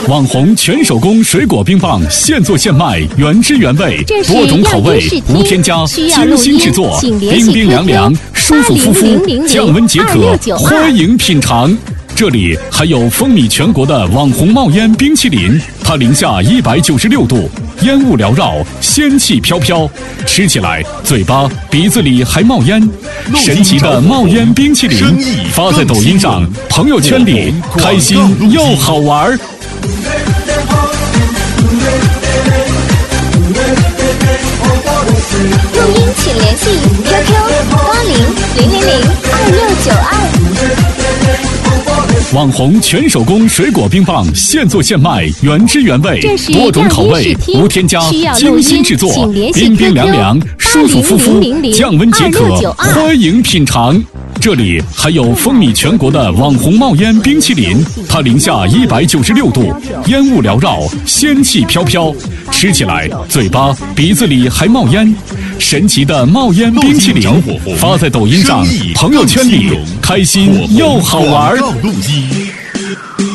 网红全手工水果冰棒，现做现卖，原汁原味，多种口味，无添加，精心制作，冰冰凉凉，舒舒服服，降温解渴，欢迎品尝。这里还有风靡全国的网红冒烟冰淇淋，它零下196度，烟雾缭绕，仙气飘飘，吃起来嘴巴鼻子里还冒烟。神奇的冒烟冰淇淋发在抖音上，朋友圈里开心又好玩。 录音请联系 QQ80000262。 网红全手工水果冰棒，现做现卖，原汁原味，多种口味，无添加，精心制作，冰冰凉凉，舒舒服服，降温解渴，欢迎品尝。这里还有风靡全国的网红冒烟冰淇淋，它零下196度，烟雾缭绕，仙气飘飘，吃起来嘴巴鼻子里还冒烟。神奇的冒烟冰淇淋发在抖音上，朋友圈里开心又好玩。